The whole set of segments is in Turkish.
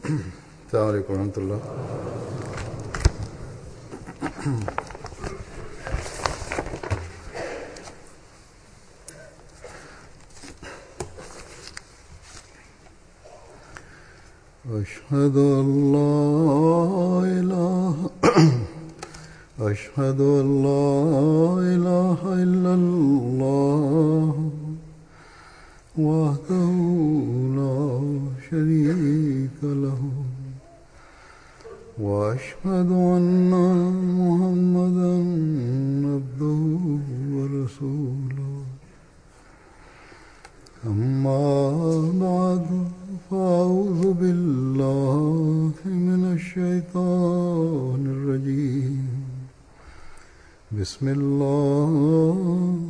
السلام عليكم ورحمة الله. أشهد أن لا إله إلا الله وحده لا شريك له وأشهد أن محمدا عبده ورسوله أما بعد فأعوذ بالله من الشيطان الرجيم بسم الله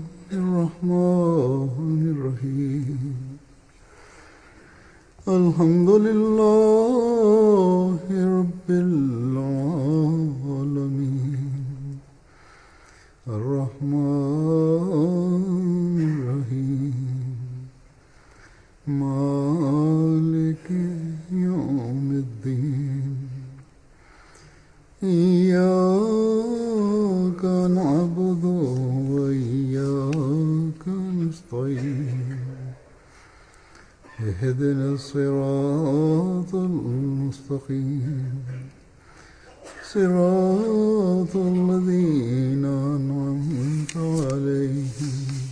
الرحمن الرحيم الحمد لله رب العالمين الرحمن الرحيم مالك يوم الدين إياك نعبد وإياك نستعين اهدنا الصراط المستقيم صراط الذين أنعمت عليهم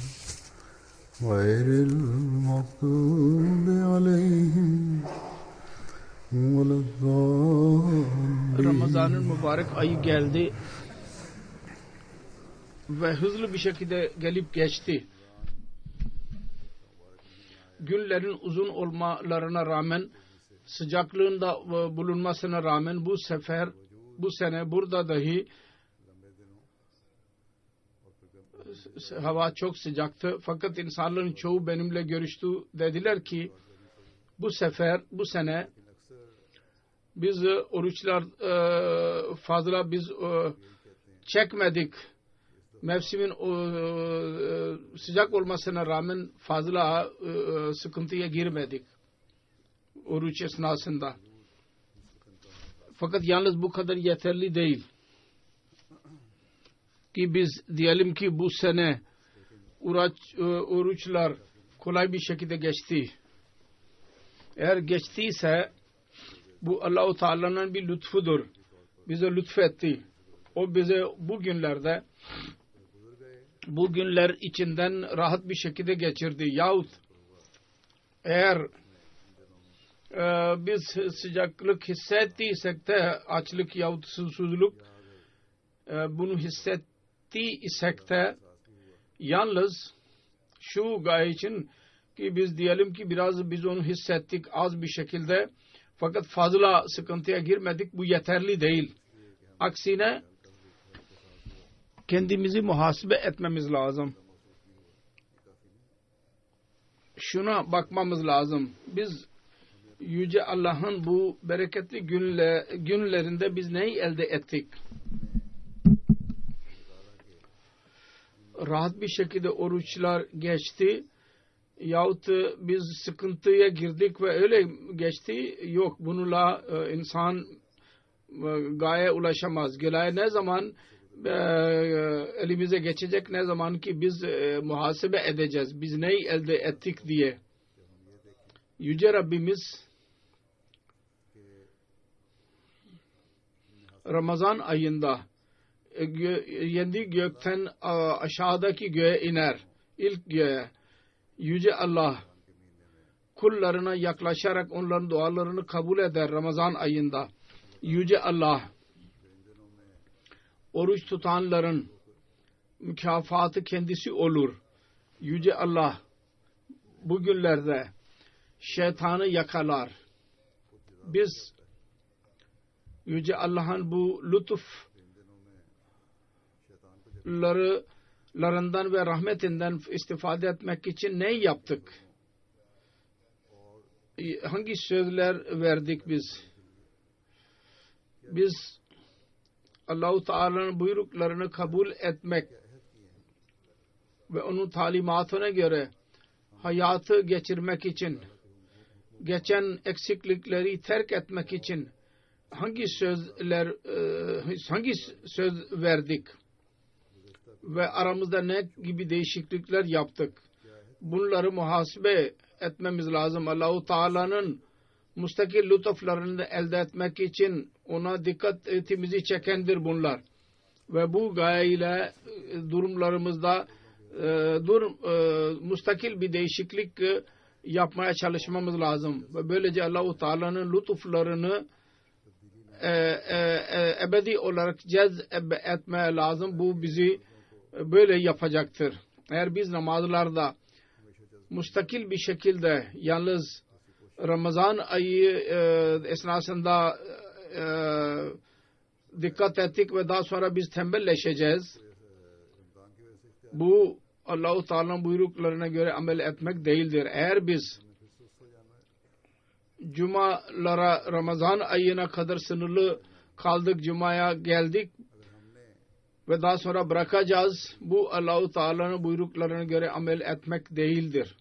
غير المغضوب عليهم ولا الضالين. Ramazan'ın mübarek ayı geldi ve hızlı bir şekilde gelip geçti. Günlerin uzun olmalarına rağmen, sıcaklığında bulunmasına rağmen bu sene burada dahi hava çok sıcaktı. Fakat insanların çoğu benimle görüştü. Dediler ki bu sene biz oruçlar fazla çekmedik. Mevsimin sıcak olmasına rağmen fazla sıkıntıya girmedik oruç esnasında. Fakat yalnız bu kadar yeterli değil. Ki biz diyelim ki bu sene oruçlar kolay bir şekilde geçti. Eğer geçtiyse bu Allah-u Teala'nın bir lütfudur. Bize lütfetti. O bize bu günler içinden rahat bir şekilde geçirdi. Yahut eğer biz sıcaklık hissettiysek de açlık yahut susuzluk bunu hissettiysek de yalnız şu gaye için ki biz diyelim ki biz onu hissettik az bir şekilde fakat fazla sıkıntıya girmedik, bu yeterli değil. Aksine kendimizi muhasebe etmemiz lazım. Şuna bakmamız lazım. Biz Yüce Allah'ın bu bereketli günlerinde biz neyi elde ettik? Rahat bir şekilde oruçlar geçti yahut biz sıkıntıya girdik ve öyle geçti. Yok, bununla insan gaye ulaşamaz. Gaye ne zaman elimize geçecek, ne zaman ki biz muhasebe edeceğiz. Biz neyi elde ettik diye. Yüce Rabbimiz Ramazan ayında yendi gökten aşağıdaki göğe iner. İlk göğe. Yüce Allah kullarına yaklaşarak onların dualarını kabul eder Ramazan ayında. Yüce Allah oruç tutanların mükafatı kendisi olur. Yüce Allah bugünlerde şeytanı yakalar. Biz Yüce Allah'ın bu lütuflarından ve rahmetinden istifade etmek için ne yaptık? Hangi sözler verdik biz? Biz Allah-u Teala'nın buyruklarını kabul etmek ve onun talimatına göre hayatı geçirmek için geçen eksiklikleri terk etmek için hangi söz verdik ve aramızda ne gibi değişiklikler yaptık? Bunları muhasebe etmemiz lazım. Allah-u Teala'nın müstakil lütuflarını elde etmek için ona dikkatimizi çekendir bunlar. Ve bu gayeyle durumlarımızda müstakil bir değişiklik yapmaya çalışmamız lazım. Ve böylece Allah-u Teala'nın lütuflarını ebedi olarak etmeye lazım. Bu bizi böyle yapacaktır. Eğer biz namazlarda müstakil bir şekilde yalnız Ramazan ayı esnasında dikkat ettik ve daha sonra biz tembelleşeceğiz. Bu Allah-u Teala'nın buyruklarına göre amel etmek değildir. Eğer biz cumalara Ramazan ayına kadar sınırlı kaldık, cumaya geldik ve daha sonra bırakacağız, bu Allah-u Teala'nın buyruklarına göre amel etmek değildir.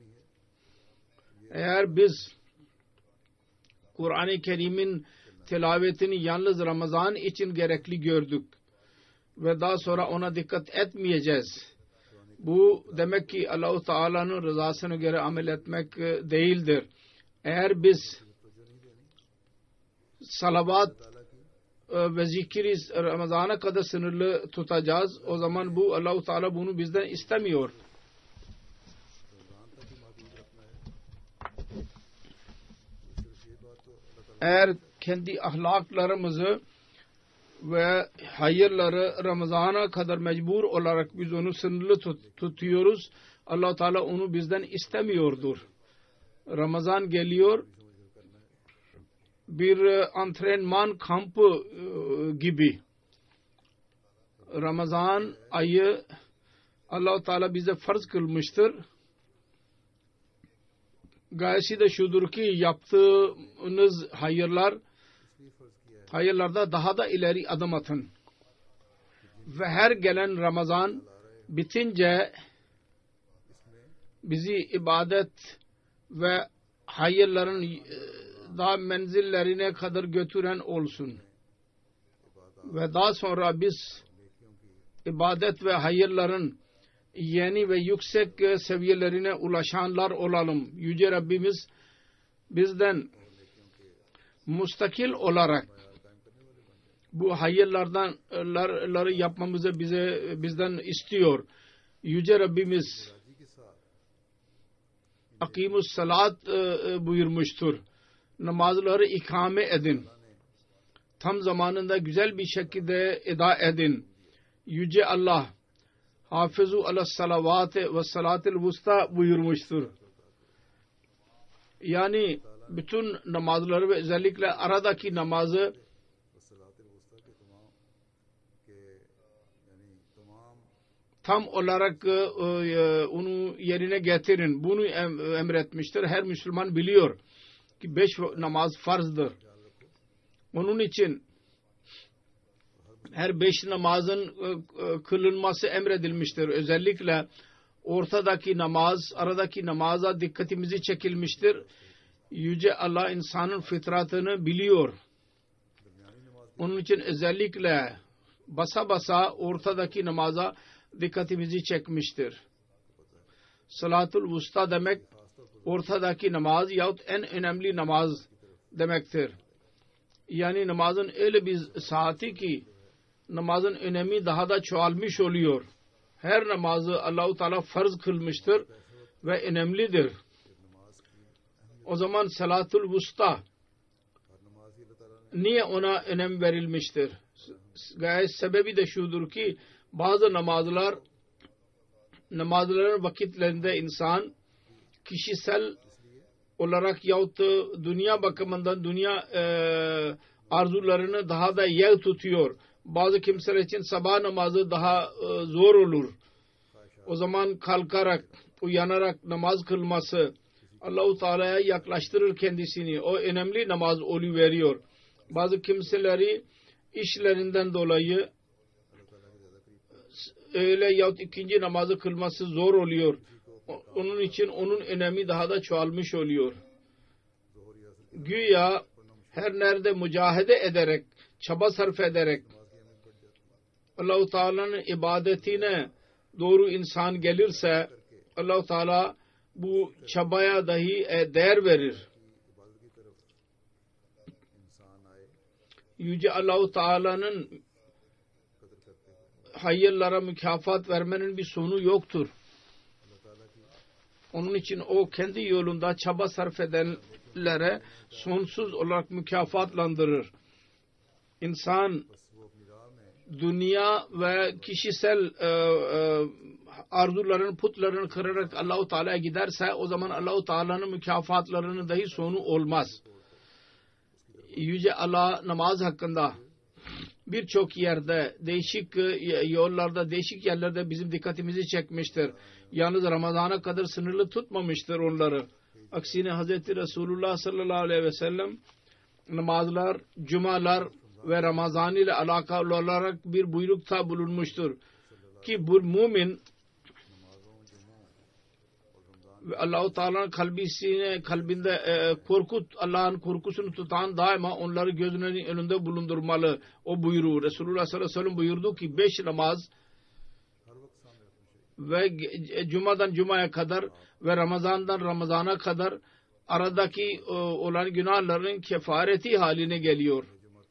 Eğer biz Kur'an-ı Kerim'in tilavetini yalnız Ramazan için gerekli gördük ve daha sonra ona dikkat etmeyeceğiz, bu demek ki Allah-u Teala'nın rızasına göre amel etmek değildir. Eğer biz salavat ve zikri Ramazan'a kadar sınırlı tutacağız, o zaman bu Allah-u Teala bunu bizden istemiyor. Eğer kendi ahlaklarımızı ve hayırları Ramazan'a kadar mecbur olarak biz onu sınırlı tutuyoruz, Allah-u Teala onu bizden istemiyordur. Ramazan geliyor, bir antrenman kampı gibi. Ramazan ayı Allah-u Teala bize farz kılmıştır. Gayesi de şudur ki yaptığınız hayırlarda daha da ileri adım atın. Ve her gelen Ramazan bitince bizi ibadet ve hayırların daha menzillerine kadar götüren olsun. Ve daha sonra biz ibadet ve hayırların yeni ve yüksek seviyelerine ulaşanlar olalım. Yüce Rabbimiz bizden müstakil olarak bu hayırları yapmamızı bizden istiyor. Yüce Rabbimiz akimus salat buyurmuştur. Namazları ikame edin. Tam zamanında güzel bir şekilde eda edin. Yüce Allah hafizu ala salavate ve salatil vusta buyurmuştur. Yani bütün namazları ve özellikle aradaki namazı tam olarak onu yerine getirin. Bunu emretmiştir. Her Müslüman biliyor ki 5 namaz farzdır. Onun için her 5 namazın kılınması emredilmiştir. Özellikle ortadaki namaz, aradaki namaza dikkatimizi çekilmiştir. Yüce Allah insanın fıtratını biliyor. Onun için özellikle basa basa ortadaki namaza dikkatimizi çekmiştir. Salatul Vusta demek ortadaki namaz yahut en önemli namaz demektir. Yani namazın öyle bir saati ki namazın önemi daha da çoğalmış oluyor. Her namazı Allah-u Teala farz kılmıştır ve önemlidir. O zaman Salatul Vusta niye ona önem verilmiştir? Gayet sebebi de şudur ki bazı namazların vakitlerinde insan kişisel olarak yahut dünya bakımından dünya arzularını daha da yer tutuyor. Bazı kimseler için sabah namazı daha zor olur. O zaman kalkarak, uyanarak namaz kılması Allah-u Teala'ya yaklaştırır kendisini. O önemli namaz oluveriyor. Bazı kimseleri işlerinden dolayı öğle yahut ikinci namazı kılması zor oluyor. Onun için onun önemi daha da çoğalmış oluyor. güya her nerede mücahede ederek, çaba sarf ederek Allah-u Teala'nın ibadetine doğru insan gelirse Allah-u Teala bu çabaya dahi değer verir. Yüce Allah-u Teala'nın hayırlara mükafat vermenin bir sonu yoktur. Onun için o kendi yolunda çaba sarf edenlere sonsuz olarak mükafatlandırır. İnsan dünya ve kişisel arzuların, putlarını kırarak Allah-u Teala'ya giderse o zaman Allah-u Teala'nın mükafatlarının dahi sonu olmaz. Yüce Allah namaz hakkında birçok yerde, değişik yollarda, değişik yerlerde bizim dikkatimizi çekmiştir. Yalnız Ramazan'a kadar sınırlı tutmamıştır onları. Aksine Hz. Resulullah sallallahu aleyhi ve sellem namazlar, cumalar ve Ramazan ile alakalı olarak bir buyrukta bulunmuştur. Ki bu mümin ve Allah-u Teala'nın kalbinde Allah'ın korkusunu tutan daima onları gözünün önünde bulundurmalı. O buyruğu Resulullah sallallahu aleyhi ve sellem buyurdu ki 5 namaz ve Cuma'dan Cuma'ya kadar ve Ramazan'dan Ramazan'a kadar aradaki olan günahların kefareti haline geliyor.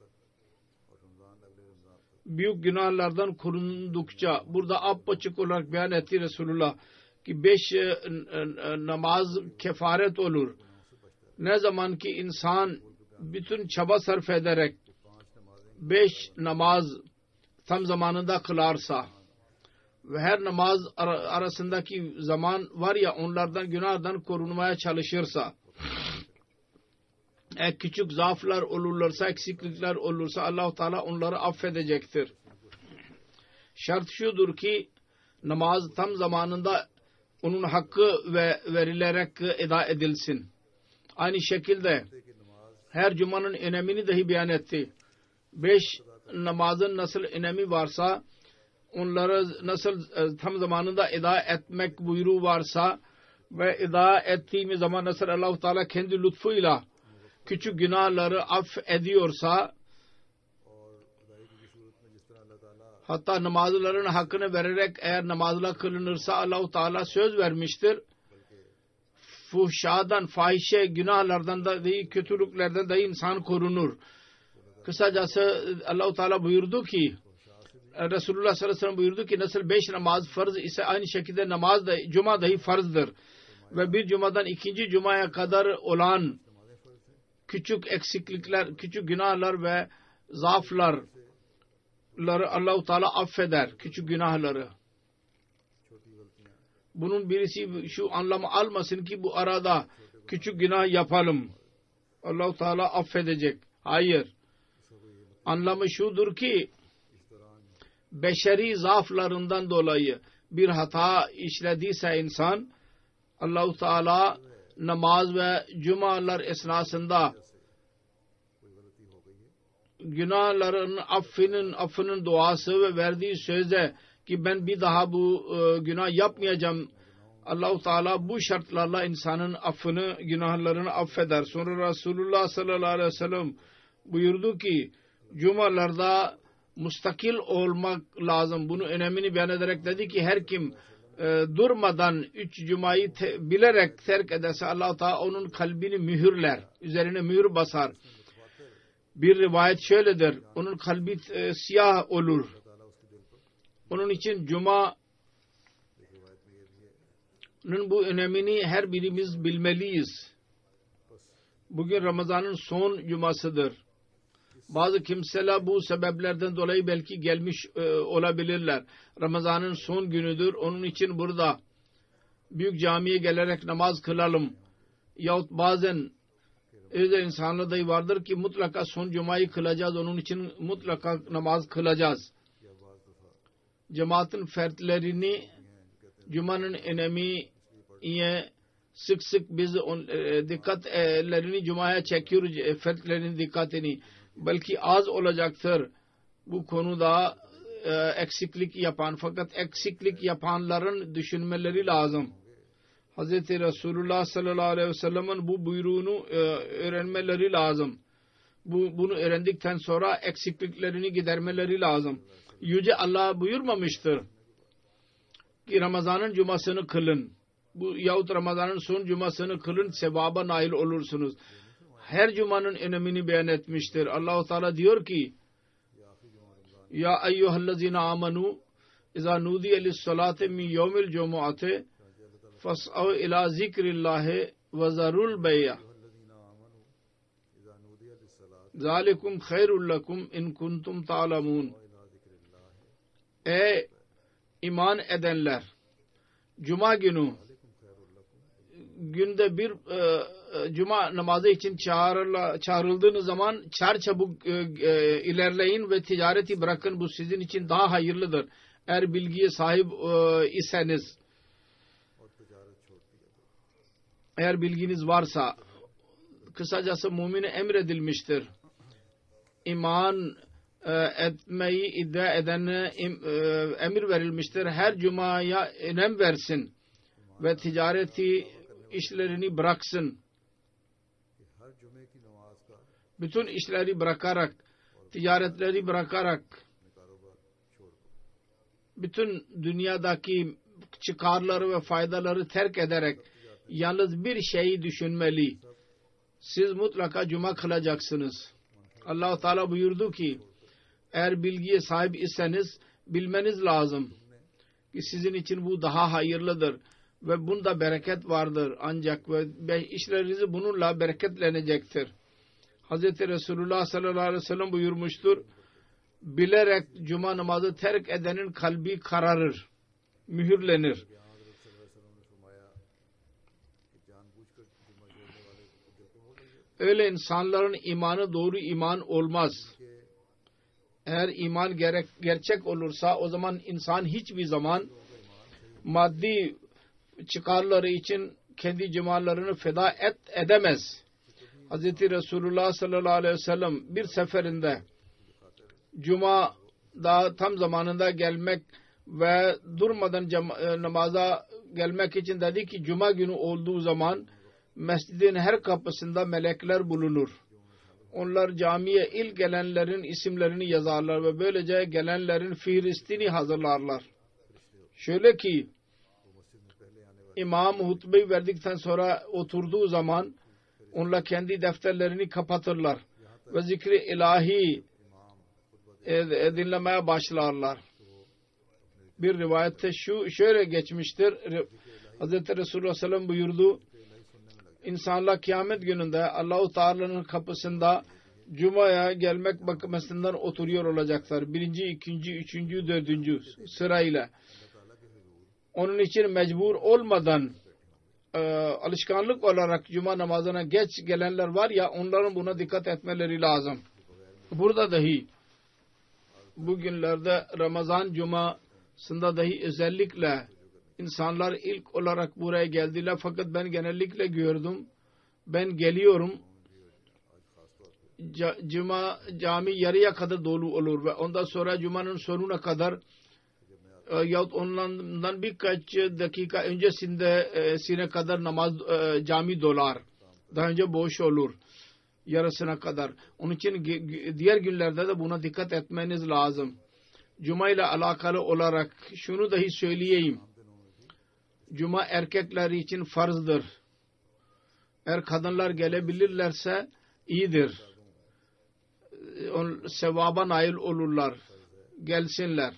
Büyük günahlardan korundukça burada apaçık olarak beyan etti Resulullah ki 5 namaz kefaret olur. Ne zaman ki insan bütün çaba sarf ederek 5 namaz tam zamanında kılarsa ve her namaz arasındaki zaman var ya onlardan günahdan korunmaya çalışırsa küçük zaaflar olurlarsa, eksiklikler olursa Allah-u Teala onları affedecektir. Şart şudur ki namaz tam zamanında onun hakkı verilerek eda edilsin. Aynı şekilde her cumanın önemini dahi beyan etti. 5 namazın nasıl önemi varsa onları nasıl tam zamanında eda etmek buyruğu varsa ve eda ettiğimiz zaman nasıl Allah-u Teala kendi lütfuyla küçük günahları affediyorsa hatta namazların hakkını vererek eğer namazlar kılınırsa Allah-u Teala söz vermiştir. Fuhşadan, fahişe günahlardan da değil, kötülüklerden da insan korunur. Kısacası Allah-u Teala buyurdu ki Resulullah sallallahu aleyhi ve sellem buyurdu ki nasıl 5 namaz farz ise aynı şekilde namaz da cuma dahi farzdır. Ve bir cumadan ikinci cumaya kadar olan küçük eksiklikler, küçük günahlar ve zaafları Allah-u Teala affeder. Küçük günahları. Bunun birisi şu anlamı almasın ki bu arada küçük günah yapalım. Allah-u Teala affedecek. Hayır. Anlamı şudur ki beşeri zaaflarından dolayı bir hata işlediyse insan Allah-u Teala namaz ve cumalar esnasında günahların affının duası ve verdiği sözde ki ben bir daha bu günah yapmayacağım. Allah-u Teala bu şartlarla insanın affını, günahlarını affeder. Sonra Resulullah sallallahu aleyhi ve sellem buyurdu ki cumalarda mustakil olmak lazım. Bunun önemini beyan ederek dedi ki her kim durmadan 3 cumayı bilerek terk ederse Allah-u Teala onun kalbini mühürler. Üzerine mühür basar. Bir rivayet şöyledir. Onun kalbi siyah olur. Onun için Cuma'nın bu önemini her birimiz bilmeliyiz. Bugün Ramazan'ın son cumasıdır. Bazı kimseler bu sebeplerden dolayı belki gelmiş olabilirler. Ramazan'ın son günüdür. Onun için burada büyük camiye gelerek namaz kılalım. Yahut bazen öyle insanlar da vardır ki mutlaka son cumayı kılacağız. Onun için mutlaka namaz kılacağız. Cemaatin fertlerini Cuma'nın önemiye sık sık biz dikkatlerini Cuma'ya çekiyoruz. Fertlerin dikkatini. Belki az olacaktır bu konuda eksiklik yapan. Fakat eksiklik yapanların düşünmeleri lazım. Hz. Resulullah sallallahu aleyhi ve sellem'in bu buyruğunu öğrenmeleri lazım. Bunu öğrendikten sonra eksikliklerini gidermeleri lazım. Yüce Allah buyurmamıştır ki Ramazan'ın cumasını kılın. Yahut Ramazan'ın son cumasını kılın, sevaba nail olursunuz. Her cumanın önemini beyan etmiştir. Allah-u Teala diyor ki Ya eyyühellezine amenu İzâ nudiye lissalâte min yevmil cumu'ate fas'av ilâ zikrillâhi ve zarul bey'a zâlikum khayrul lekum in kuntum ta'lemûn. Ey iman edenler! Cuma günü günde bir cuma namazı için çağrıldığınız zaman çarçabuk ilerleyin ve ticareti bırakın. Bu sizin için daha hayırlıdır. Eğer bilgiye sahip iseniz, eğer bilginiz varsa, kısacası mümine emredilmiştir. İman etmeyi iddia edene emir verilmiştir. Her cumaya önem versin ve ticareti işlerini bıraksın. Bütün işleri bırakarak, ticaretleri bırakarak, bütün dünyadaki çıkarları ve faydaları terk ederek yalnız bir şeyi düşünmeli. Siz mutlaka cuma kılacaksınız. Allah-u Teala buyurdu ki eğer bilgiye sahip iseniz bilmeniz lazım ki sizin için bu daha hayırlıdır ve bunda bereket vardır ancak ve işlerinizi bununla bereketlenecektir. Hz. Resulullah sallallahu aleyhi ve sellem buyurmuştur. Bilerek cuma namazı terk edenin kalbi kararır, mühürlenir. Öyle insanların imanı doğru iman olmaz. Eğer iman gerçek olursa o zaman insan hiçbir zaman maddi çıkarları için kendi cemallerini feda edemez. Hz. Resulullah sallallahu aleyhi ve sellem bir seferinde Cuma'da tam zamanında gelmek ve durmadan namaza gelmek için dedi ki Cuma günü olduğu zaman mescidin her kapısında melekler bulunur. Onlar camiye ilk gelenlerin isimlerini yazarlar ve böylece gelenlerin fihristini hazırlarlar. Şöyle ki İmam hutbeyi verdikten sonra oturduğu zaman onlar kendi defterlerini kapatırlar ve zikri ilahi dinlemeye başlarlar. Bir rivayette şöyle geçmiştir. Hz. Resulullah sallallahu aleyhi ve sellem buyurdu. İnsanlar kıyamet gününde Allah-u Teala'nın kapısında Cuma'ya gelmek bakımından oturuyor olacaklar. Birinci, ikinci, üçüncü, dördüncü sırayla. Onun için mecbur olmadan alışkanlık olarak Cuma namazına geç gelenler var ya onların buna dikkat etmeleri lazım. Burada dahi bugünlerde Ramazan Cuma'sında dahi özellikle insanlar ilk olarak buraya geldiler fakat ben genellikle gördüm. Ben geliyorum cami yarıya kadar dolu olur ve ondan sonra Cuma'nın sonuna kadar yahut ondan birkaç dakika öncesine kadar cami dolar. Daha önce boş olur yarısına kadar. Onun için diğer günlerde de buna dikkat etmeniz lazım. Cuma ile alakalı olarak şunu dahi söyleyeyim. Cuma erkekler için farzdır. Eğer kadınlar gelebilirlerse iyidir. Sevaba nail olurlar. Gelsinler.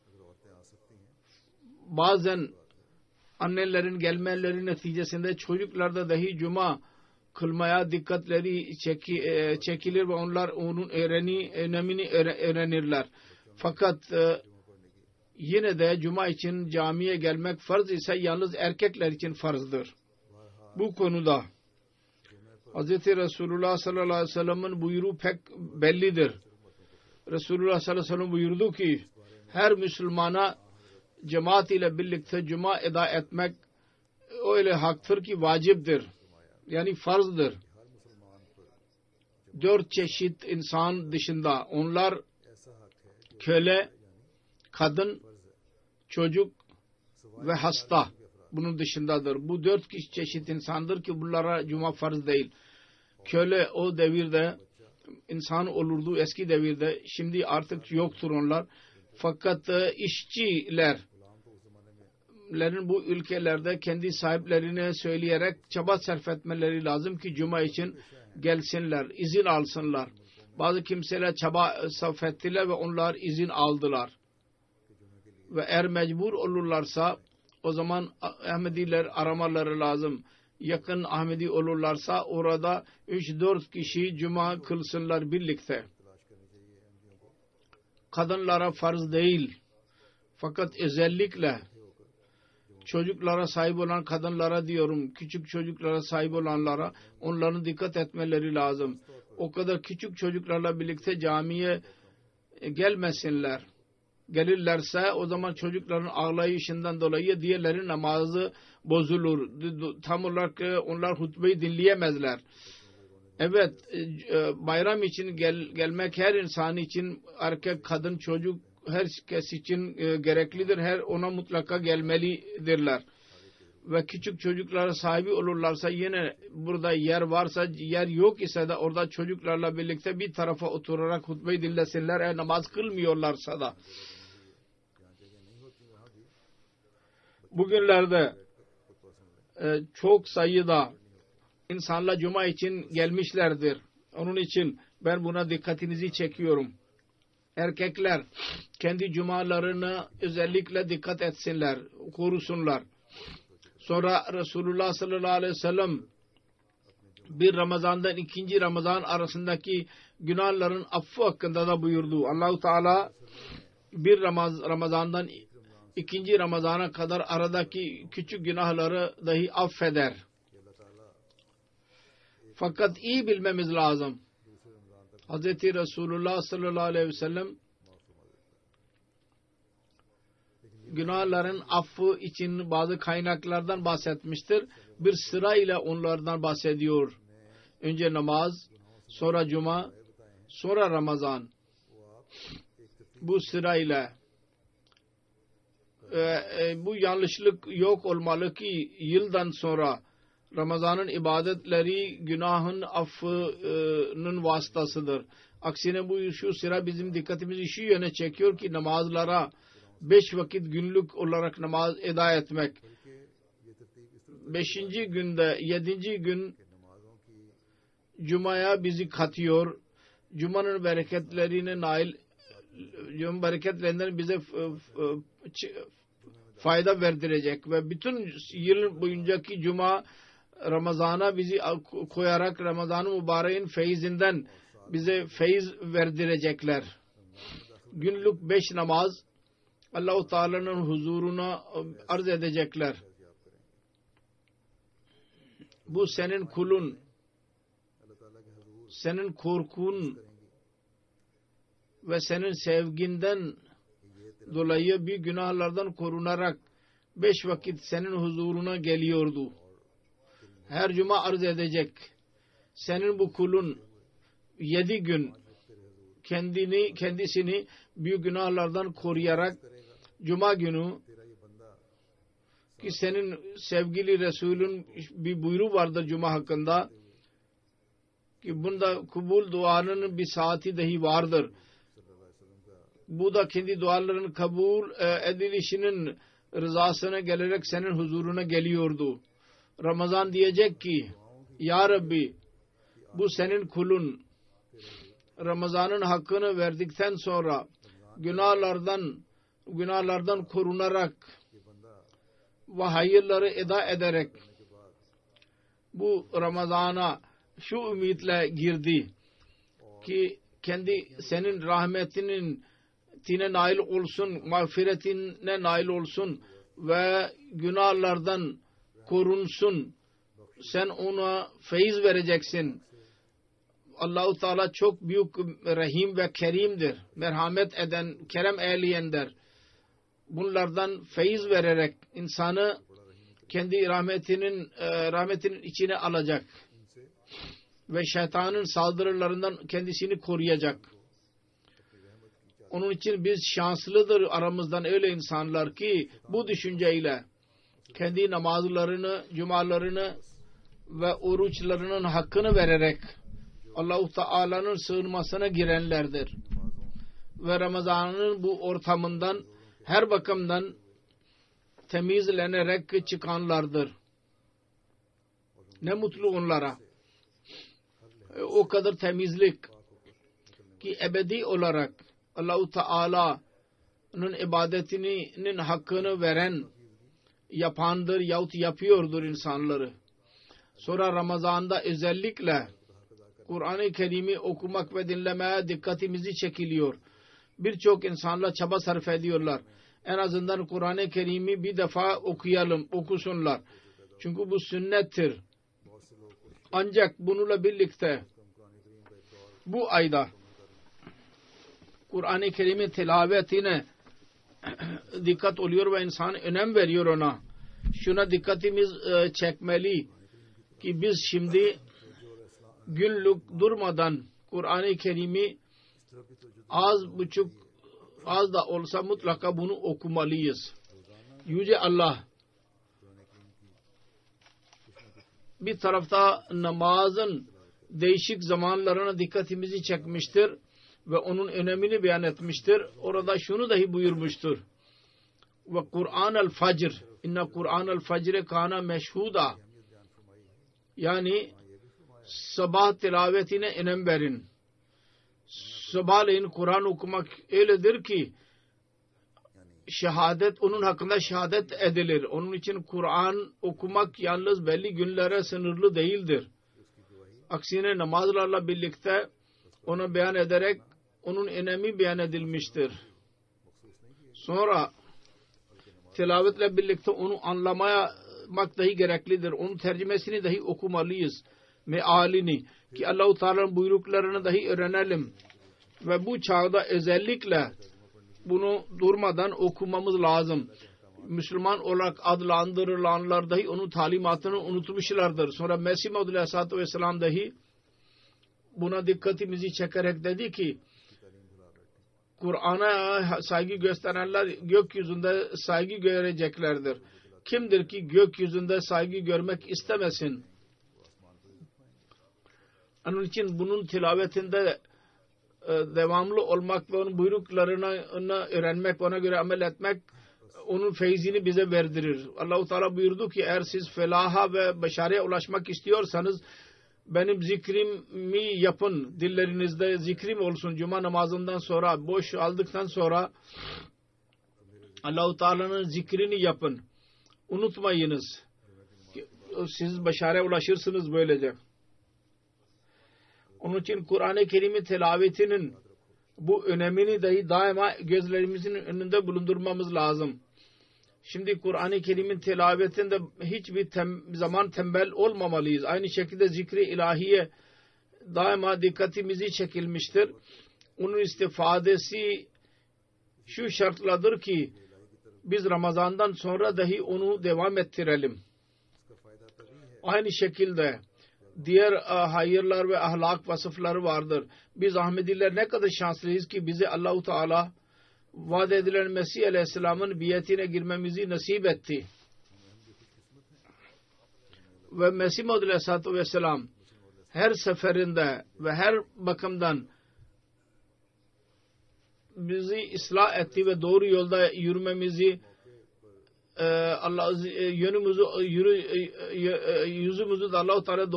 Bazen annelerin gelmeleri neticesinde çocuklarda dahi cuma kılmaya dikkatleri çekilir ve onlar onun önemini öğrenirler. Fakat yine de cuma için camiye gelmek farz ise yalnız erkekler için farzdır. Bu konuda Hz. Resulullah sallallahu aleyhi ve sellem'in buyruğu pek bellidir. Resulullah sallallahu aleyhi ve sellem buyurdu ki her Müslümana cemaat ile birlikte cuma eda etmek öyle haktır ki vaciptir. Yani farzdır. 4 çeşit insan dışında onlar köle, kadın, çocuk ve hasta. bunun dışındadır. Bu 4 çeşit insandır ki bunlara cuma farz değil. Köle o devirde insan olurdu eski devirde. Şimdi artık yoktur onlar. Fakat işçilerin bu ülkelerde kendi sahiplerine söyleyerek çaba sarf etmeleri lazım ki cuma için gelsinler, izin alsınlar. Bazı kimseler çaba sarf ettiler ve onlar izin aldılar. Ve eğer mecbur olurlarsa o zaman Ahmediler aramaları lazım. Yakın Ahmedi olurlarsa orada 3-4 kişi cuma kılsınlar birlikte. Kadınlara farz değil. Fakat özellikle çocuklara sahip olan kadınlara diyorum, küçük çocuklara sahip olanlara onların dikkat etmeleri lazım. O kadar küçük çocuklarla birlikte camiye gelmesinler. Gelirlerse o zaman çocukların ağlayışından dolayı diğerlerin namazı bozulur. Tam olarak onlar hutbeyi dinleyemezler. Evet, bayram için gelmek her insan için, erkek, kadın, çocuk, herkes için gereklidir. Her ona mutlaka gelmelidirler. Ve küçük çocuklara sahibi olurlarsa yine burada yer varsa, yer yok ise de orada çocuklarla birlikte bir tarafa oturarak hutbeyi dinlesinler. Eğer namaz kılmıyorlarsa da. Bugünlerde çok sayıda insanlar cuma için gelmişlerdir. Onun için ben buna dikkatinizi çekiyorum. Erkekler kendi cumalarına özellikle dikkat etsinler, korusunlar. Sonra Resulullah sallallahu aleyhi ve sellem bir Ramazan'dan ikinci Ramazan arasındaki günahların affı hakkında da buyurdu. Allah-u Teala bir Ramazan'dan ikinci Ramazan'a kadar aradaki küçük günahları dahi affeder. Fakat iyi bilmemiz lazım. Hz. Resulullah sallallahu aleyhi ve sellem günahların affı için bazı kaynaklardan bahsetmiştir. Bir sırayla onlardan bahsediyor. Önce namaz, sonra cuma, sonra Ramazan. Bu sırayla bu yanlışlık yok olmalı ki yıldan sonra Ramazan'ın ibadetleri günahın affının vasıtasıdır. Aksine bu şu sıra bizim dikkatimizi şu yöne çekiyor ki namazlara 5 vakit günlük olarak namaz eda etmek. 5. günde 7. gün Cuma'ya bizi katıyor. Cuma'nın bereketlerinden bize fayda verdirecek ve bütün yıl boyuncaki Cuma Ramazan'a bizi koyarak Ramazan-ı Mübarek'in feyzinden bize feyiz verdirecekler. Günlük 5 namaz Allah-u Teala'nın huzuruna arz edecekler. Bu senin kulun, senin korkun ve senin sevginden dolayı bir günahlardan korunarak 5 vakit senin huzuruna geliyordu. Her cuma arz edecek. Senin bu kulun 7 gün kendisini büyük günahlardan koruyarak cuma günü ki senin sevgili Resulün bir buyruğu vardır cuma hakkında ki bunda kabul duanın bir saati dahi vardır. Bu da kendi dualarının kabul edilişinin rızasına gelerek senin huzuruna geliyordu. Ramazan diyecek ki Ya Rabbi bu senin kulun Ramazan'ın hakkını verdikten sonra günahlardan korunarak ve hayırları eda ederek bu Ramazan'a şu ümitle girdi ki kendi senin rahmetinin nail olsun, mağfiretine nail olsun ve günahlardan korunsun. Sen ona feyiz vereceksin. Allah-u Teala çok büyük rahim ve kerimdir. Merhamet eden, kerem eyleyendir. Bunlardan feyiz vererek insanı kendi rahmetinin içine alacak ve şeytanın saldırılarından kendisini koruyacak. Onun için biz şanslıdır aramızdan öyle insanlar ki bu düşünceyle kendi namazlarını, cumalarını ve oruçlarının hakkını vererek Allah-u Teala'nın sığınmasına girenlerdir. Ve Ramazan'ın bu ortamından her bakımdan temizlenerek çıkanlardır. Ne mutlu onlara. O kadar temizlik ki ebedi olarak Allah-u Teala'nın ibadetinin hakkını veren, yapandır yahut yapıyordur insanları. Sonra Ramazan'da özellikle Kur'an-ı Kerim'i okumak ve dinlemeye dikkatimizi çekiliyor. Birçok insanlar çaba sarf ediyorlar. En azından Kur'an-ı Kerim'i bir defa okusunlar. Çünkü bu sünnettir. Ancak bununla birlikte bu ayda Kur'an-ı Kerim'in tilavetine dikkat oluyor ve insan önem veriyor ona. Şuna dikkatimiz çekmeli ki biz şimdi günlük durmadan Kur'an-ı Kerim'i az da olsa mutlaka bunu okumalıyız. Yüce Allah bir tarafta namazın değişik zamanlarına dikkatimizi çekmiştir ve onun önemini beyan etmiştir. Orada şunu dahi buyurmuştur. Ve Kur'an- el Facr, inna Kur'an-el Facr kana meşhuda. Yani sabah tilavetine önem verin. Sabahleyin Kur'an okumak öyledir ki şehadet, onun hakkında şehadet edilir. Onun için Kur'an okumak yalnız belli günlere sınırlı değildir. Aksine namazlarla birlikte onu beyan ederek onun önemi beyan edilmiştir. Sonra tilavetle birlikte onu anlamak dahi gereklidir. Onun tercümesini dahi okumalıyız. Mealini ki Allah-u Teala'nın buyruklarını dahi öğrenelim. Ve bu çağda özellikle bunu durmadan okumamız lazım. Müslüman olarak adlandırılanlar dahi onun talimatını unutmuşlardır. Sonra Mesih Maud Aleyhisselatü Vesselam dahi buna dikkatimizi çekerek dedi ki Kur'an'a saygı gösterenler gökyüzünde saygı göreceklerdir. Kimdir ki gökyüzünde saygı görmek istemesin? Onun için bunun tilavetinde devamlı olmak ve onun buyruklarını öğrenmek, ona göre amel etmek onun feyzini bize verdirir. Allah-u Teala buyurdu ki eğer siz felaha ve başarıya ulaşmak istiyorsanız benim zikrimi yapın. Dillerinizde zikrim olsun. Cuma namazından sonra, boş aldıktan sonra Allah-u Teala'nın zikrini yapın. Unutmayınız. Siz başarıya ulaşırsınız böylece. Onun için Kur'an-ı Kerim'in tilavetinin bu önemini dahi daima gözlerimizin önünde bulundurmamız lazım. Şimdi Kur'an-ı Kerim'in tilavetinde hiçbir zaman tembel olmamalıyız. Aynı şekilde zikri ilahiye daima dikkatimizi çekilmiştir. Onun istifadesi şu şartladır ki biz Ramazan'dan sonra dahi onu devam ettirelim. Aynı şekilde diğer hayırlar ve ahlak vasıfları vardır. Biz Ahmediler ne kadar şanslıyız ki bize Allah-u Teala vaat edilen Mesih Aleyhisselam'ın biyetine girmemizi nasip etti. Ve Mesih Maud Aleyhisselatü Vesselam her seferinde ve her bakımdan bizi ıslah etti ve doğru yolda yürümemizi Allah yüzümüzü de Allah-u Teala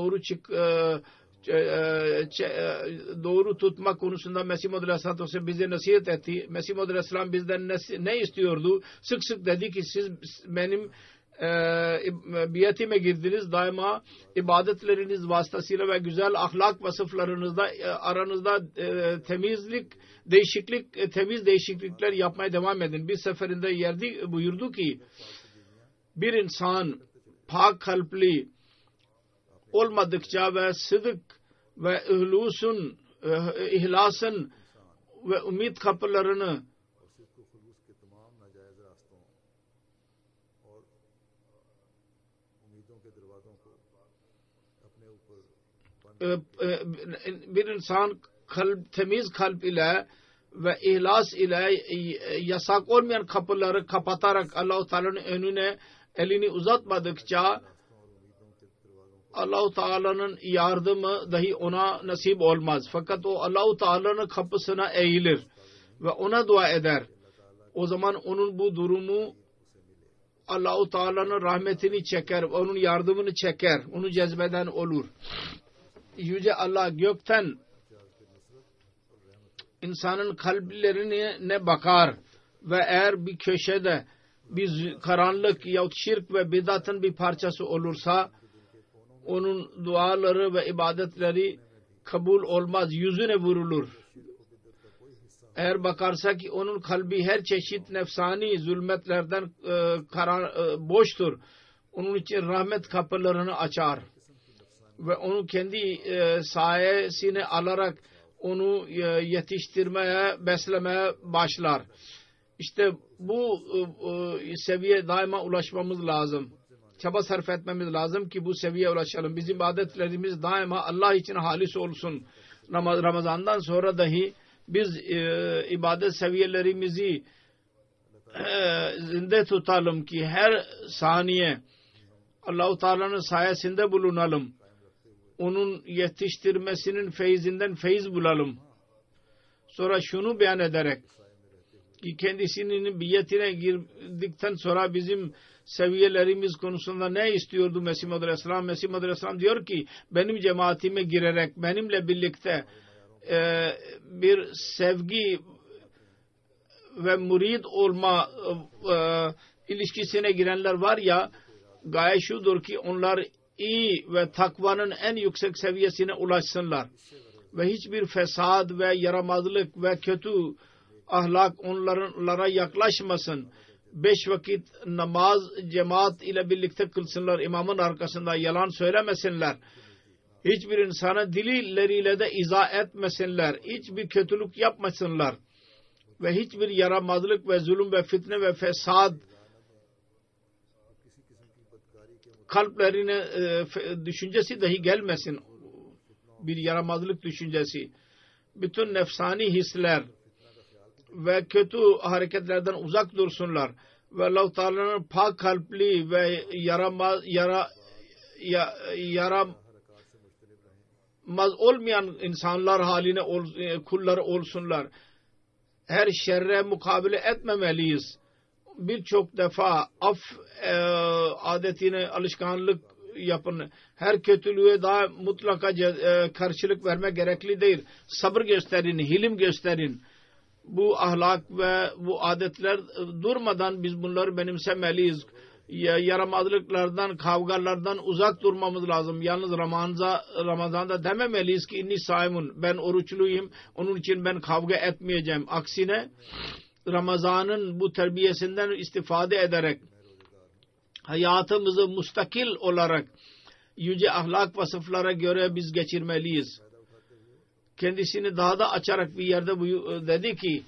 doğru tutmak konusunda Mesih Maud Aleyhisselatü Vesselam bize nasihat etti. Mesih Maud Aleyhisselam bizden ne istiyordu? Sık sık dedi ki siz benim biyetime girdiniz. Daima ibadetleriniz vasıtasıyla ve güzel ahlak vasıflarınızda aranızda temiz değişiklikler yapmaya devam edin. Bir seferinde buyurdu ki bir insan pak kalpli olmadıkça ve sıdık ve ihlasın ve ümit kapılarını bir insan temiz kalp ile ve ihlas ile yasak olmayan kapıları kapatarak Allah-u Teala'nın önüne elini uzatmadıkça Allah-u Teala'nın yardımı dahi ona nasip olmaz. Fakat o Allah-u Teala'nın kapısına eğilir ve ona dua eder. O zaman onun bu durumu Allah-u Teala'nın rahmetini çeker, onun yardımını çeker, onu cezbeden olur. Yüce Allah gökten insanın kalplerine bakar ve eğer bir köşede bir karanlık yahut şirk ve bidatın bir parçası olursa onun duaları ve ibadetleri kabul olmaz, yüzüne vurulur. Eğer bakarsa ki onun kalbi her çeşit nefsani zulmetlerden boştur. Onun için rahmet kapılarını açar ve onu kendi sayesine alarak onu yetiştirmeye, beslemeye başlar. İşte bu seviye daima ulaşmamız lazım. Çaba sarf etmemiz lazım ki bu seviyeye ulaşalım. Bizim ibadetlerimiz daima Allah için halis olsun. Ramazan'dan sonra dahi biz ibadet seviyelerimizi zinde tutalım ki her saniye Allah-u Teala'nın sayesinde bulunalım. Onun yetiştirmesinin feyzinden feyiz bulalım. Sonra şunu beyan ederek ki kendisinin biyetine girdikten sonra bizim seviyelerimiz konusunda ne istiyordu Mesih Muhammed Aleyhisselam? Mesih Muhammed Aleyhisselam diyor ki benim cemaatime girerek benimle birlikte bir sevgi ve murid olma ilişkisine girenler var ya, gaye şudur ki onlar iyi ve takvanın en yüksek seviyesine ulaşsınlar ve hiçbir fesad ve yaramazlık ve kötü ahlak onlara yaklaşmasın. 5 vakit namaz cemaat ile birlikte kılsınlar, imamın arkasında yalan söylemesinler, hiçbir insana dilleriyle de izah etmesinler, hiçbir kötülük yapmasınlar ve hiçbir yaramazlık ve zulüm ve fitne ve fesad kalplerine düşüncesi dahi gelmesin. Bir yaramazlık düşüncesi, bütün nefsani hisler ve kötü hareketlerden uzak dursunlar ve Allah-u Teala'nın pak kalpli ve yaramaz olmayan insanlar haline kulları olsunlar. Her şerre mukabele etmemeliyiz. Birçok defa adetine alışkanlık yapın. Her kötülüğe daha mutlaka karşılık verme gerekli değil. Sabır gösterin, hilim gösterin. Bu ahlak ve bu adetler durmadan biz bunları benimsemeliyiz. Yaramazlıklardan, kavgalardan uzak durmamız lazım. Yalnız Ramazan'da dememeliyiz ki inni saimun, ben oruçluyum, onun için ben kavga etmeyeceğim. Aksine Ramazan'ın bu terbiyesinden istifade ederek hayatımızı mustakil olarak yüce ahlak vasıflara göre biz geçirmeliyiz. Kendisini daha da açarak bir yerde dedi ki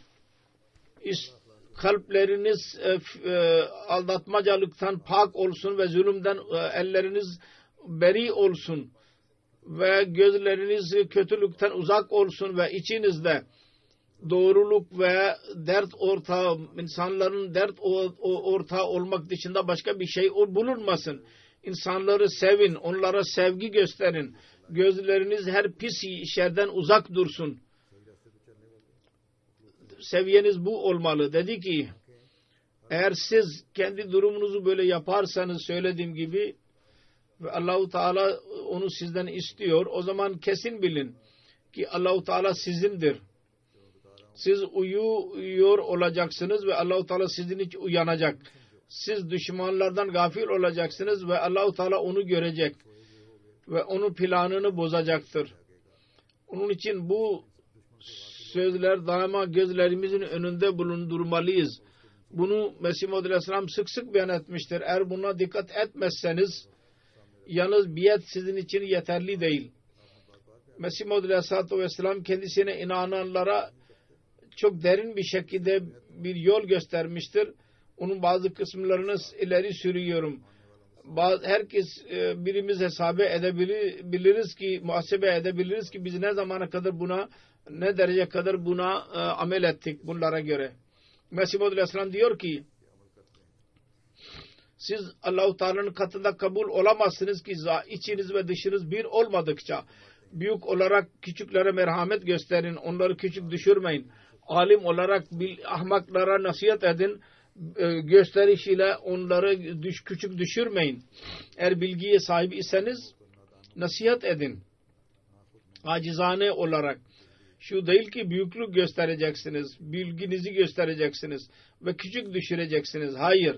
kalpleriniz aldatmacalıktan pak olsun ve zulümden elleriniz beri olsun ve gözleriniz kötülükten uzak olsun ve içinizde doğruluk ve dert ortağı, insanların dert ortağı olmak dışında başka bir şey bulunmasın. İnsanları sevin, onlara sevgi gösterin. Gözleriniz her pis şerden uzak dursun. Seviyeniz bu olmalı. Dedi ki eğer siz kendi durumunuzu böyle yaparsanız söylediğim gibi ve Allah-u Teala onu sizden istiyor, o zaman kesin bilin ki Allah-u Teala sizindir. Siz uyuyor olacaksınız ve Allah-u Teala sizin için uyanacak. Siz düşmanlardan gafil olacaksınız ve Allah-u Teala onu görecek ve onun planını bozacaktır. Onun için bu sözler daima gözlerimizin önünde bulundurmalıyız. Bunu Mesih Muhammed Aleyhisselam sık sık beyan etmiştir. Eğer buna dikkat etmezseniz yalnız biyet sizin için yeterli değil. Mesih Muhammed Aleyhisselam kendisine inananlara çok derin bir şekilde bir yol göstermiştir. Onun bazı kısımlarını ileri sürüyorum. Herkes birimiz hesabı edebiliriz ki, muhasebe edebiliriz ki biz ne zamana kadar buna, ne derece kadar buna amel ettik bunlara göre. Mesih Muhammed Aleyhisselam diyor ki Siz Allah-u Teala'nın katında kabul olamazsınız ki içiniz ve dışınız bir olmadıkça. Büyük olarak küçüklere merhamet gösterin. Onları küçük düşürmeyin. Alim olarak ahmaklara nasihat edin. Gösterişiyle onları küçük düşürmeyin. Eğer bilgiye sahip iseniz nasihat edin. Acizane olarak. Şu değil ki büyüklük göstereceksiniz. Bilginizi göstereceksiniz. Ve küçük düşüreceksiniz. Hayır.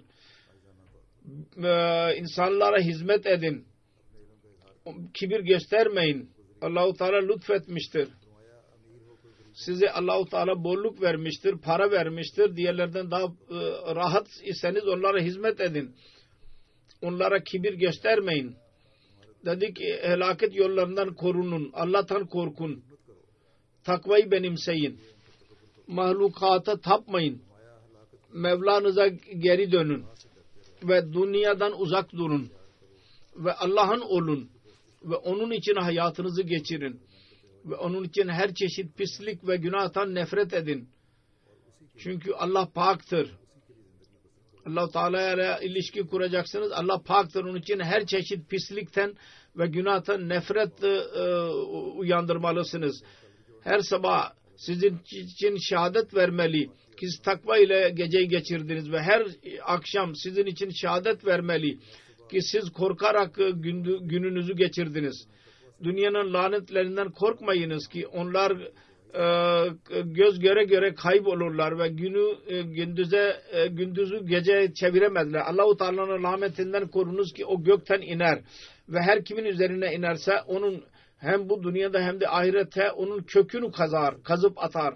İnsanlara hizmet edin. Kibir göstermeyin. Allah-u Teala lütfetmiştir. Size Allah-u Teala bolluk vermiştir, para vermiştir. Diğerlerden daha rahat iseniz onlara hizmet edin. Onlara kibir göstermeyin. Dedi ki helaket yollarından korunun. Allah'tan korkun. Takvayı benimseyin. Mahlukata tapmayın. Mevlanıza geri dönün. Ve dünyadan uzak durun. Ve Allah'ın olun. Ve onun için hayatınızı geçirin. Ve onun için her çeşit pislik ve günahtan nefret edin. Çünkü Allah paktır. Allah-u Teala ile ilişki kuracaksınız. Allah paktır. Onun için her çeşit pislikten ve günahtan nefret uyandırmalısınız. Her sabah sizin için şehadet vermeli ki siz takva ile geceyi geçirdiniz ve her akşam sizin için şehadet vermeli ki siz korkarak gününüzü geçirdiniz. Dünyanın lanetlerinden korkmayınız ki onlar göz göre göre kaybolurlar ve gündüzü gece çeviremezler. Allah-u Teala'nın lanetinden korunuz ki o gökten iner ve her kimin üzerine inerse onun hem bu dünyada hem de ahirette onun kökünü kazıp atar.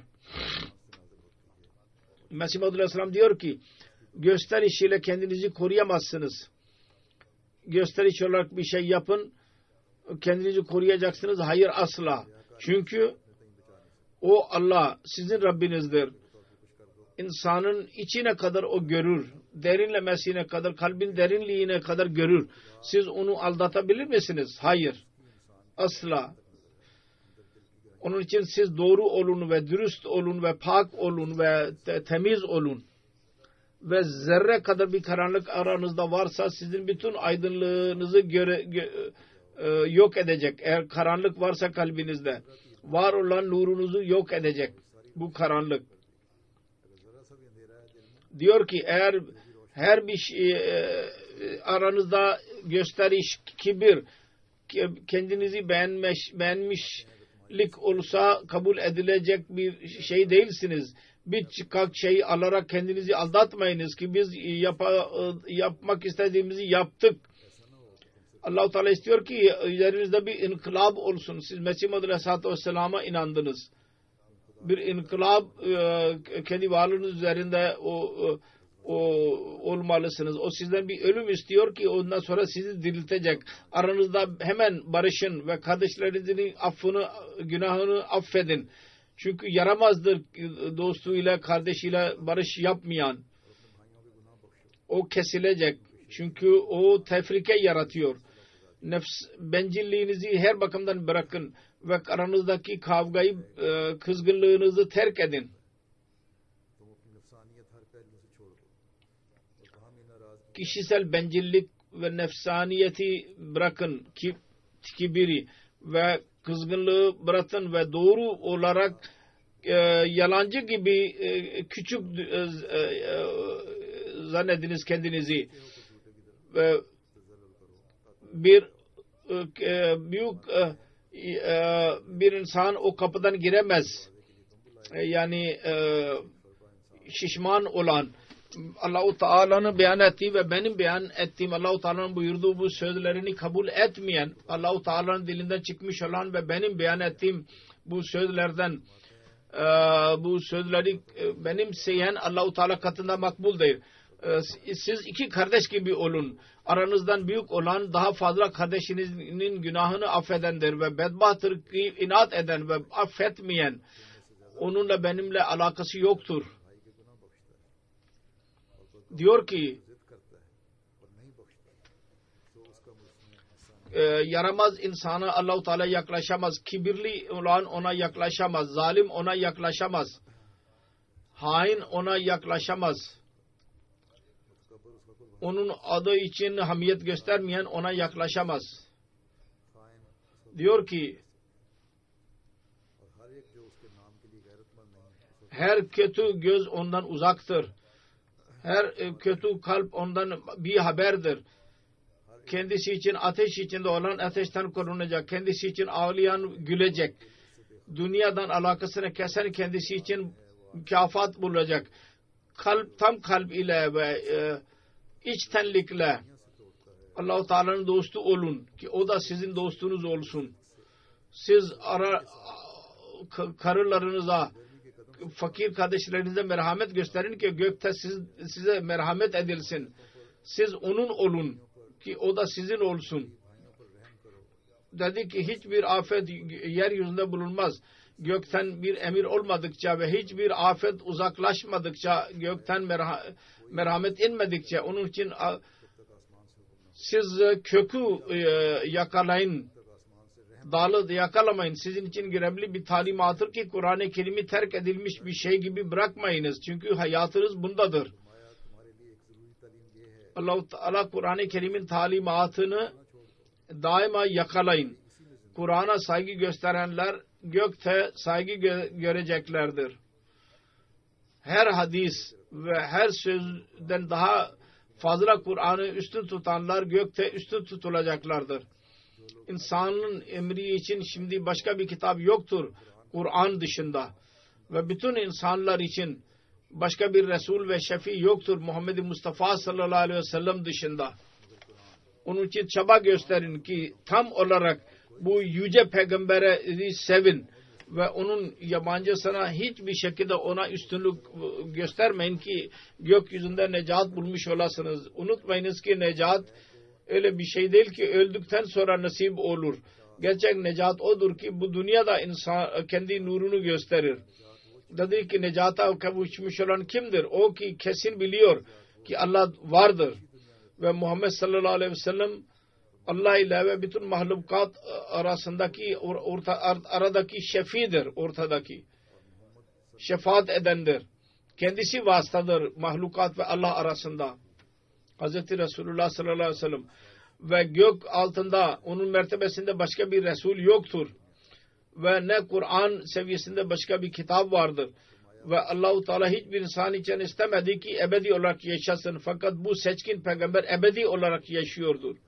Mesih Maud Aleyhisselam diyor ki gösterişiyle kendinizi koruyamazsınız. Gösteriş olarak bir şey yapın, kendinizi koruyacaksınız. Hayır, asla. Çünkü o Allah sizin Rabbinizdir. İnsanın içine kadar o görür. Derinlemesine kadar, kalbin derinliğine kadar görür. Siz onu aldatabilir misiniz? Hayır. Asla. Onun için siz doğru olun ve dürüst olun ve pak olun ve temiz olun. Ve zerre kadar bir karanlık aranızda varsa sizin bütün aydınlığınızı yok edecek. Eğer karanlık varsa kalbinizde var olan nurunuzu yok edecek bu karanlık. Diyor ki eğer her bir aranızda gösteriş, kibir, kendinizi beğenmişlik olsa kabul edilecek bir şey değilsiniz. Birçok şeyi alarak kendinizi aldatmayınız ki biz yapmak istediğimizi yaptık. Allah-u Teala istiyor ki üzerinizde bir inkılap olsun. Siz Mesih Muhammed Aleyhisselatü Vesselam'a inandınız. Bir inkılap kendi varlığınız üzerinde olmalısınız. O sizden bir ölüm istiyor ki ondan sonra sizi diriltecek. Aranızda hemen barışın ve kardeşlerinizin affını, günahını affedin. Çünkü yaramazdır dostuyla, kardeşiyle barış yapmayan. O kesilecek. Çünkü o tefrike yaratıyor. Bencilliğinizi her bakımdan bırakın ve aranızdaki kavgayı, kızgınlığınızı terk edin. Kişisel bencillik ve nefsaniyeti bırakın, kibiri ve kızgınlığı bırakın ve doğru olarak yalancı gibi küçük zannediniz kendinizi. Bir büyük bir insan o kapıdan giremez. Yani şişman olan Allah-u Teala'nın beyan ettiği ve benim beyan ettiğim Allah-u Teala'nın buyurduğu bu sözlerini kabul etmeyen, Allah-u Teala'nın dilinden çıkmış olan ve benim beyan ettiğim bu sözlerden bu sözleri benimseyen Allah-u Teala katında makbul değil. Siz iki kardeş gibi olun. Aranızdan büyük olan daha fazla kardeşinizin günahını affedendir ve bedbahttır ki inat eden ve affetmeyen. Onunla benimle alakası yoktur. Diyor ki yaramaz insana Allah-u Teala yaklaşamaz. Kibirli olan ona yaklaşamaz. Zalim ona yaklaşamaz. Hain ona yaklaşamaz. onun adı için hamiyet göstermeyen ona yaklaşamaz. Diyor ki her kötü göz ondan uzaktır. Her kötü kalp ondan bir haberdir. Kendisi için ateş içinde olan ateşten korunacak. Kendisi için ağlayan gülecek. Dünyadan alakasını kesen kendisi için mükafat bulacak. Tam kalp ile ve içtenlikle Allah-u Teala'nın dostu olun ki o da sizin dostunuz olsun. Siz karılarınıza, fakir kardeşlerinize merhamet gösterin ki gökte size merhamet edilsin. Siz onun olun ki o da sizin olsun. Dedi ki hiçbir afet yeryüzünde bulunmaz. Gökten bir emir olmadıkça ve hiçbir afet uzaklaşmadıkça, gökten merhamet inmedikçe, onun için siz kökü yakalayın, dalı yakalamayın. Sizin için görevli bir talimattır ki Kur'an-ı Kerim'i terk edilmiş bir şey gibi bırakmayınız. Çünkü hayatınız bundadır. Allah-u Teala Kur'an-ı Kerim'in talimatını daima yakalayın. Kur'an'a saygı gösterenler gökte saygı göreceklerdir. Her hadis ve her sözden daha fazla Kur'an'ı üstün tutanlar gökte üstün tutulacaklardır. İnsanın emri için şimdi başka bir kitap yoktur Kur'an dışında. Ve bütün insanlar için başka bir Resul ve Şefi yoktur Muhammed Mustafa sallallahu aleyhi ve sellem dışında. Onun için çaba gösterin ki tam olarak bu yüce peygambere sevin ve onun yabancısına hiçbir şekilde ona üstünlük göstermeyin ki gökyüzünde necat bulmuş olasınız. Unutmayınız ki necat öyle bir şey değil ki öldükten sonra nasip olur. Gerçek necat odur ki bu dünyada insan kendi nurunu gösterir. Dedi ki necata kavuşmuş olan kimdir? O ki kesin biliyor ki Allah vardır. Ve Muhammed sallallahu aleyhi ve sellem Allah ile ve bütün mahlukat arasındaki aradaki şefidir, ortadaki. Şefaat edendir. Kendisi vasıtadır mahlukat ve Allah arasında. Hazreti Resulullah sallallahu aleyhi ve sellem ve gök altında onun mertebesinde başka bir Resul yoktur. Ve ne Kur'an seviyesinde başka bir kitap vardır. Ve Allah-u Teala hiçbir insan için istemedi ki ebedi olarak yaşasın. Fakat bu seçkin peygamber ebedi olarak yaşıyordur.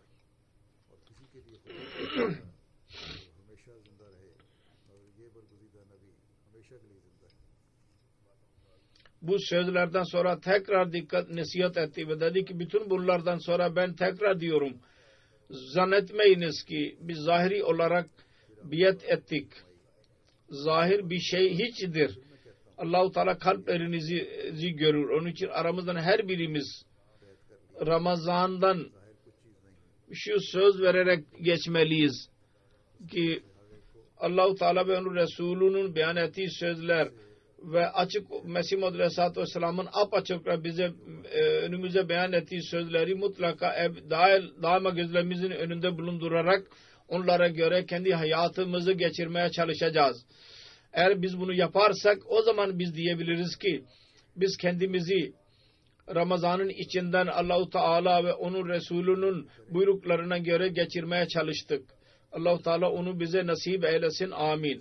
Bu sözlerden sonra tekrar nasihat etti ve dedi ki bütün bunlardan sonra ben tekrar diyorum. Zannetmeyiniz ki biz zahiri olarak biat ettik. Zahir bir şey hiçtir. Allah-u Teala kalplerinizi görür. Onun için aramızdan her birimiz Ramazan'dan şu söz vererek geçmeliyiz ki Allah-u Teala ve onun Resulü'nün beyan ettiği sözler ve açık Mesih Muhammed Aleyhisselatü Vesselam'ın apaçık bize önümüze beyan ettiği sözleri mutlaka daima gözlerimizin önünde bulundurarak onlara göre kendi hayatımızı geçirmeye çalışacağız. Eğer biz bunu yaparsak o zaman biz diyebiliriz ki biz kendimizi Ramazan'ın içinden Allah-u Teala ve onun Resulü'nün buyruklarına göre geçirmeye çalıştık. Allah-u Teala onu bize nasip eylesin. Amin.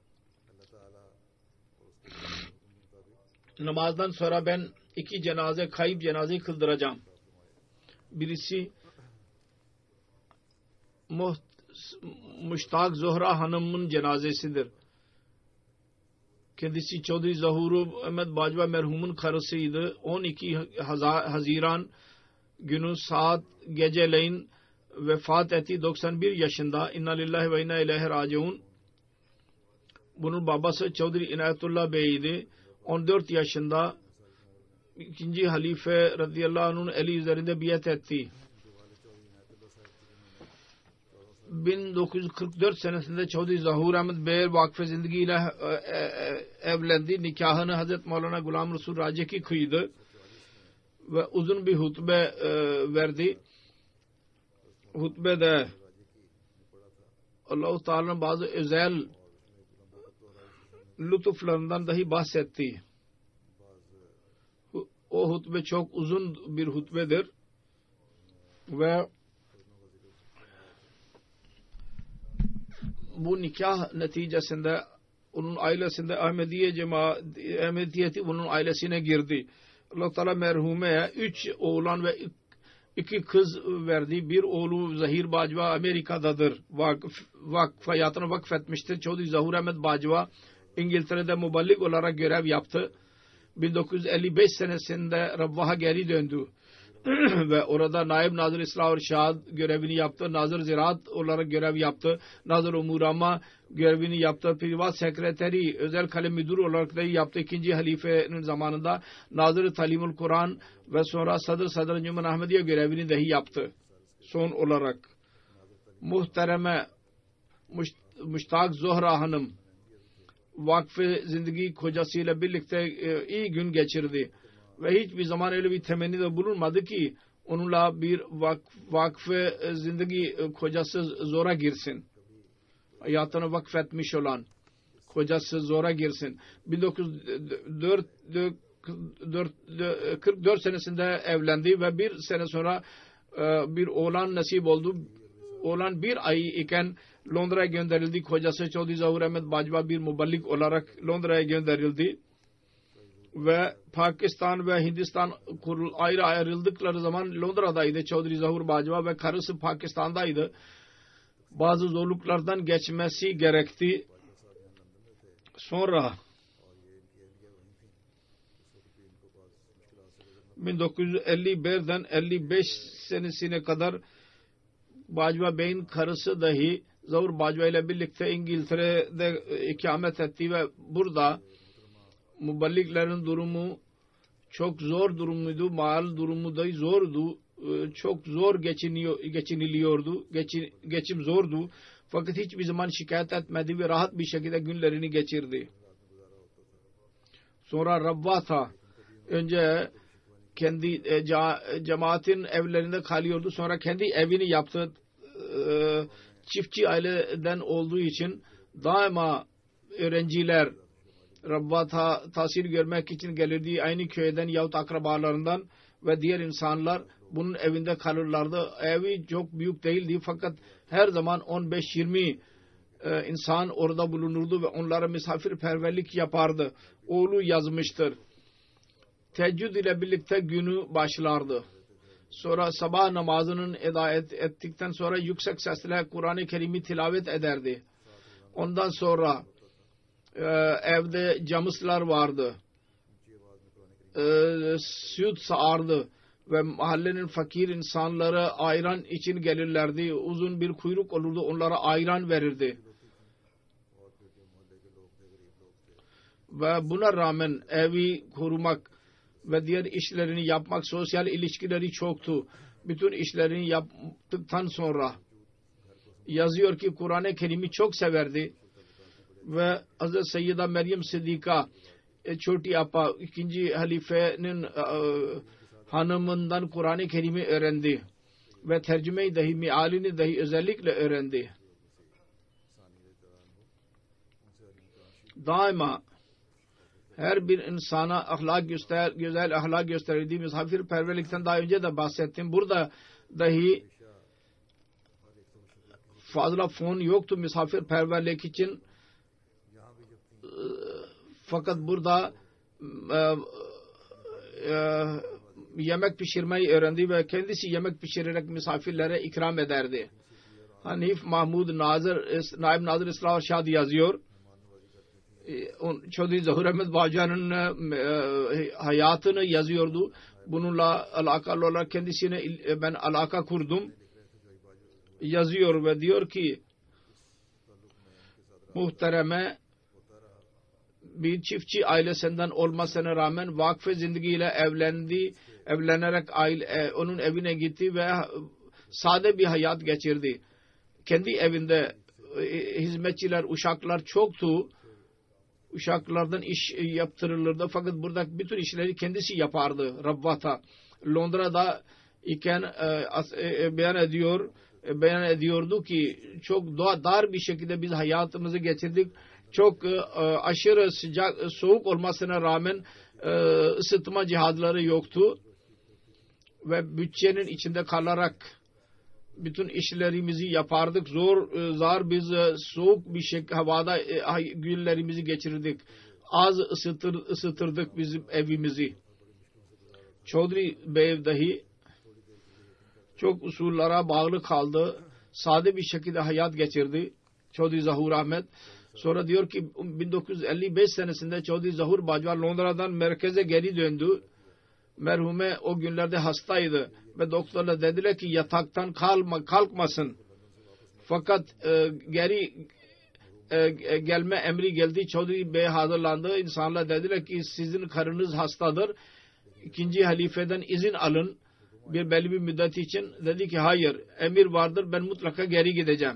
Namazdan sonra ben iki cenaze, kayıp cenazeyi kıldıracağım. Birisi Muştak Zuhra Hanım'ın cenazesidir. Kendisi Çodri Zahuru Ahmet Bajwa merhumun karısıydı. 12 Haziran günü saat geceleyin vefat etti. 91 yaşında. İnna lillahi ve inna ileyhi raciun. Bunun babası Çodri İnayetullah Bey'di. 14 yaşında ikinci halife radıyallahu anh'ın eli üzerinde biat etti. 1944 senesinde Çodri Zahur Ahmet Bey vakfe zindagi ile evlendi. Nikahını Hazreti Maulana Gulam Resul Raceki kıydı ve uzun bir hutbe verdi. Hutbede Allah-u Teala'nın bazı özel lütuflarından dahi bahsetti. O hutbe çok uzun bir hutbedir. ve bu nikah neticesinde onun ailesinde Ahmediyeti bunun ailesine girdi. Allah Teala merhumeye 3 oğlan ve 2 kız verdi. Bir oğlu Zahir Bacva Amerika'dadır. Hayatını vakfetmiştir. Çaudhry Zahur Ahmed Bacva İngiltere'de muballik olarak görev yaptı. 1955 senesinde Rabbaha geri döndü. Ve orada Naib Nazır İslah Irşad görevini yaptı. Nazır Ziraat olarak görev yaptı. Nazır Umurama görevini yaptı. Privat sekreteri, özel kalem müdür olarak da yaptı. 2. halifenin zamanında Nazır Talimul Kur'an ve sonra Sadr Encümen Ahmediye görevini dahi yaptı. Son olarak muhtereme Müştak Zohra Hanım vakfı zindagi kocasıyla birlikte iyi gün geçirdi. Ve hiçbir zaman öyle bir temenni de bulunmadı ki onunla bir vakfı zindagi kocası zora girsin. Hayatını vakfetmiş olan kocası zora girsin. 1944 senesinde evlendi ve bir sene sonra bir oğlan nasip oldu. Oğlan 1 ay iken Londra'ya gönderildi. Kocası Çaudhry Zahur Ahmed Bacva bir muballik olarak Londra'ya gönderildi. Ve Pakistan ve Hindistan ayrı ayrıldıkları zaman Londra'daydı Çaudhry Zahur Bacva ve karısı Pakistan'daydı. Bazı zorluklardan geçmesi gerekti. Sonra 1951'den 55 senesine kadar Bacva Bey'in karısı dahi Zahur Bacva ile birlikte İngiltere'de ikamet etti ve burada muballiklerin durumu çok zor durumuydu. Mal durumu da zordu. Çok zor geçiniliyordu. Geçim zordu. Fakat hiçbir zaman şikayet etmedi ve rahat bir şekilde günlerini geçirdi. Sonra Rabbata önce kendi cemaatin evlerinde kalıyordu. Sonra kendi evini yaptı. Çiftçi aileden olduğu için daima öğrenciler Rabbata tahsil görmek için gelirdi. Aynı köyden yahut akrabalarından ve diğer insanlar bunun evinde kalırlardı. Evi çok büyük değildi fakat her zaman 15-20 insan orada bulunurdu ve onlara misafirperverlik yapardı. Oğlu yazmıştır. Teheccüd ile birlikte günü başlardı. Sonra sabah namazının eda ettikten sonra yüksek sesle Kur'an-ı Kerim'i tilavet ederdi. Ondan sonra evde camışlar vardı. Süt sağardı ve mahallenin fakir insanları ayran için gelirlerdi. Uzun bir kuyruk olurdu. Onlara ayran verirdi. Ve buna rağmen evi korumak ve diğer işlerini yapmak, sosyal ilişkileri çoktu. Bütün işlerini yaptıktan sonra yazıyor ki Kur'an-ı Kerim'i çok severdi. Ve Hazreti Seyyida Meryem Sıddika Çoti Apa 2. halifenin hanımından Kur'an-ı Kerim'i öğrendi. Ve tercüme-i dahi, mealini dahi özellikle öğrendi. Daima her bir insana güzel ahlak gösterildiği misafirperverlikten daha önce de bahsettim. Burada dahi fazla fon yoktu misafirperverlik için. Fakat burada yemek pişirmeyi öğrendi ve kendisi yemek pişirerek misafirlere ikram ederdi. Hanif Mahmud Naib Nazır İslah Irşad yazıyor. Çaudhry Zahur Ahmed Bacva'nın hayatını yazıyordu. Bununla alakalı olarak kendisine ben alaka kurdum. Yazıyor ve diyor ki muhtereme bir çiftçi ailesinden olmasına rağmen vakfe zindegiyle evlenerek onun evine gitti ve sade bir hayat geçirdi. Kendi evinde hizmetçiler, uşaklar çoktu. Uşaklardan iş yaptırılırdı fakat burada bütün işleri kendisi yapardı. Rabbata Londra'da iken beyan ediyordu ki çok dar bir şekilde biz hayatımızı geçirdik. Çok aşırı soğuk olmasına rağmen ısıtma cihazları yoktu. ve bütçenin içinde kalarak bütün işlerimizi yapardık. Zor biz soğuk bir havada günlerimizi geçirdik. Az ısıtırdık bizim evimizi. Çodri Bey dahi çok usullere bağlı kaldı. Sade bir şekilde hayat geçirdi. Çodri Zahur Ahmet. Sonra diyor ki 1955 senesinde Çodri Zahur Bajwa Londra'dan merkeze geri döndü. Merhume o günlerde hastaydı ve doktorlar dediler ki yataktan kalkmasın. Fakat geri gelme emri geldi. Çodri Bey hazırlandı. İnsanlar dediler ki sizin karınız hastadır. İkinci halifeden izin alın. Belli bir müddet için. Dedi ki hayır, emir vardır, ben mutlaka geri gideceğim.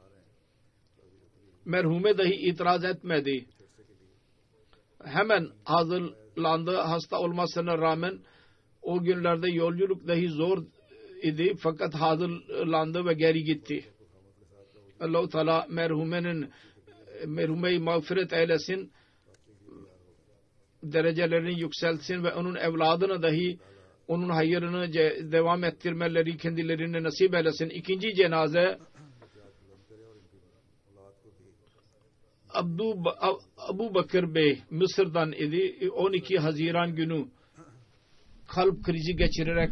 Merhume dahi itiraz etmedi. Hemen hazırlandı. Hasta olmasına rağmen o günlerde yolculuk dahi zor idi. Fakat hazırlandı ve geri gitti. Allah-u Teala merhumeyi mağfiret eylesin, derecelerini yükseltsin ve onun evladına dahi onun hayırını devam ettirmeleri kendilerine nasip eylesin. İkinci cenaze Abu Bakır Bey Mısır'dan idi. 12 Haziran günü kalp krizi geçirerek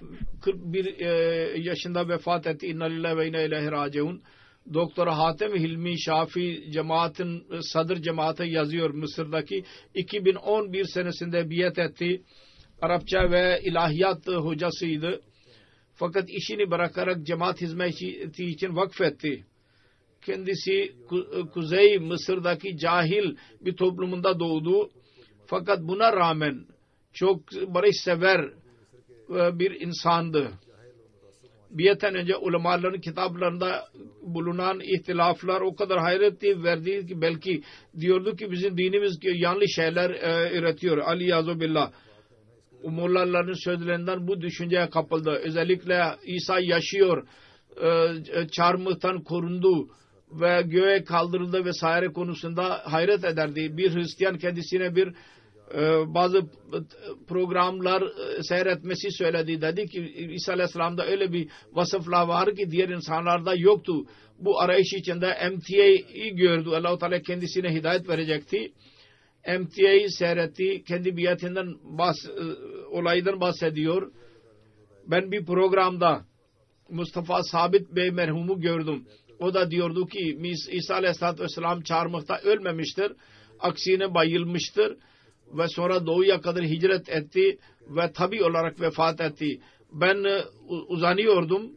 41 yaşında vefat etti. İnna lillahi ve inna ileyhi raciun. Doktor Hatem Hilmi Şafii cemaatin sadr cemaate yazıyor Mısır'daki. 2011 senesinde biat etti. Arapça ve ilahiyat hocasıydı. Fakat işini bırakarak cemaat hizmeti için vakfetti. Kendisi Kuzey Mısır'daki cahil bir toplumunda doğdu. Fakat buna rağmen çok barışsever bir insandı. Biyetten önce ulemaların kitaplarında bulunan ihtilaflar o kadar hayretli verdi ki belki diyordu ki bizim dinimiz yanlış şeyler üretiyor. Ali Yazubillah. Mollaların sözlerinden bu düşünceye kapıldı. Özellikle İsa yaşıyor, çarmıhtan korundu ve göğe kaldırıldı vesaire konusunda hayret ederdi. Bir Hristiyan kendisine bazı programlar seyretmesi söyledi. Dedi ki İsa Aleyhisselam'da öyle bir vasıflar var ki diğer insanlarda yoktu. Bu arayış içinde MTA'yı gördü. Allah-u Teala kendisine hidayet verecekti. MTA'yı seyretti. Kendi biatinden olaydan bahsediyor. Ben bir programda Mustafa Sabit Bey merhumu gördüm. O da diyordu ki İsa Aleyhisselatü Vesselam çarmıhta ölmemiştir. Aksine bayılmıştır. Ve sonra doğuya kadar hicret etti ve tabi olarak vefat etti. Ben uzanıyordum.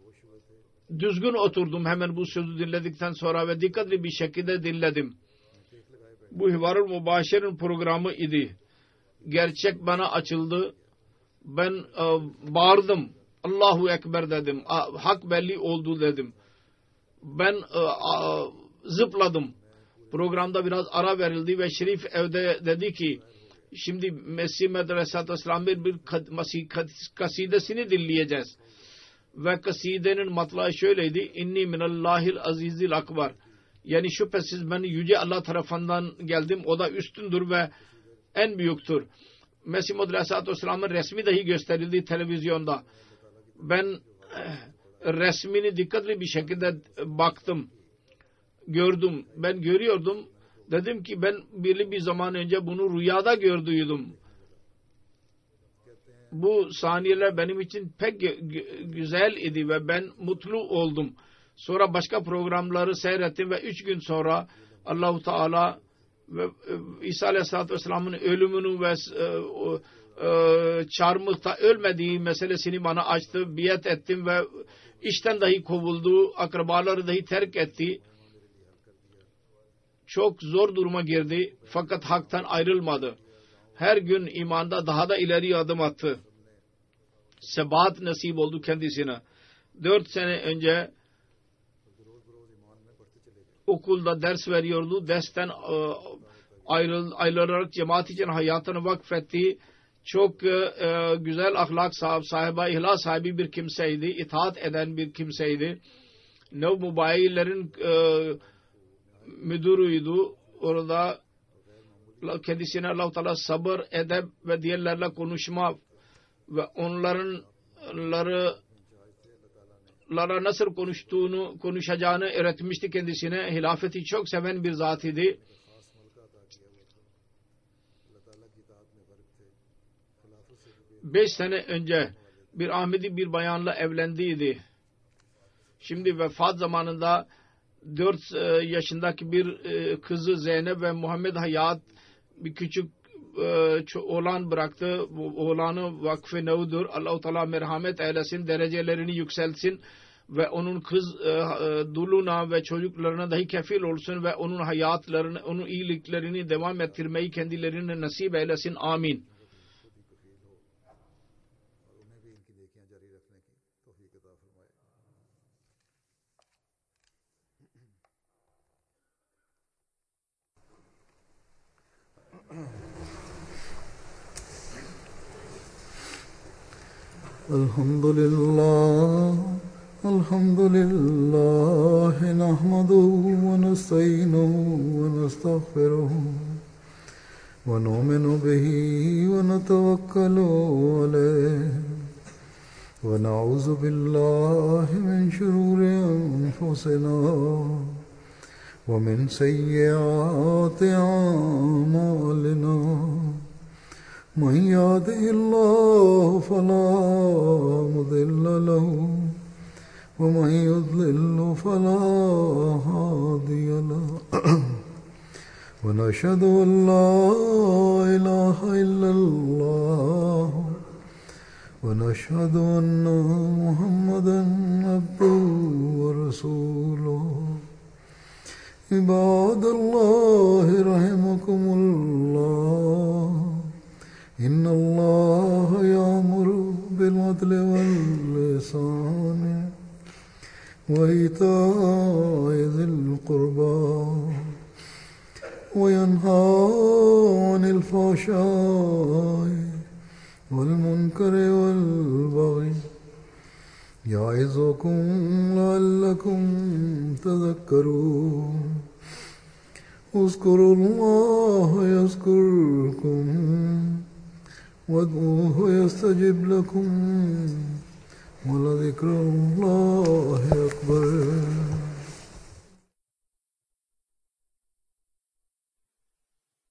Düzgün oturdum hemen bu sözü dinledikten sonra ve dikkatli bir şekilde dinledim. Bu Hivar-ı Mübaşir'in programı idi. Gerçek bana açıldı. Ben bağırdım. Allahu Ekber dedim. Hak belli oldu dedim. Ben zıpladım. Programda biraz ara verildi ve Şerif evde dedi ki şimdi Mesih Medreset İslam'ın bir kasidesini dinleyeceğiz. Ve kasidenin matlağı şöyleydi. İnni minallahil azizil akbar. Yani şüphesiz ben yüce Allah tarafından geldim. O da üstündür ve en büyüktür. Mesih Medreset İslam'ın resmi dahi gösterildi televizyonda. Ben resmini dikkatli bir şekilde baktım. Gördüm. Ben görüyordum. Dedim ki ben bir zaman önce bunu rüyada gördüydüm. Bu saniyeler benim için pek güzel idi ve ben mutlu oldum. Sonra başka programları seyrettim ve 3 gün sonra Allah-u Teala ve İsa Aleyhisselatü Vesselam'ın ölümünü ve çarmıhta ölmediği meselesini bana açtı. Biat ettim ve işten dahi kovuldu. Akrabaları dahi terk etti. Çok zor duruma girdi fakat haktan ayrılmadı. Her gün imanda daha da ileri adım attı. Sebat nasip oldu kendisine. 4 sene önce okulda ders veriyordu. Dersten ayrılarak cemaat için hayatını vakfetti. Çok güzel ahlak sahibi, ihlas sahibi bir kimseydi. İtaat eden bir kimseydi. Nev Mubayillerin müdürüydü. Orada kendisine Allah-u Teala sabır, edep ve diğerlerle konuşma ve onların Lara Nasr konuşacağını öğretmişti kendisine. Hilafeti çok seven bir zat idi. Beş sene önce bir Ahmedi bir bayanla evlendiydi. Şimdi vefat zamanında 4 yaşındaki bir kızı Zeynep ve Muhammed Hayat bir küçük oğlan bıraktı. Bu oğlanı vakf-ı nevdur. Allah-u Teala merhamet eylesin, derecelerini yükseltsin ve onun kız duluna ve çocuklarına dahi kefil olsun ve onun hayatlarını, onun iyiliklerini devam ettirmeyi kendilerine nasip eylesin. Amin. Alhamdulillah nahmaduhu ve nestainuhu ve nestağfiruhu ve nu'minu bihi ve netevekkalu aleyh ve na'udzu billahi min şururi enfusina ve min seyyiati a'malina. من يهده الله فلا مضل له ومن يضلل فلا هادي له ونشهد أن لا إله إلا الله ونشهد أن محمدا عبده ورسوله عباد الله رحمكم الله إن الله يأمر بالعدل والإحسان وإيتاء ذي القربى وينهى عن الفحشاء والمنكر والبغي يعظكم لعلكم تذكرون اذكروا الله يذكركم وادعوه يستجب لكم ولذكر الله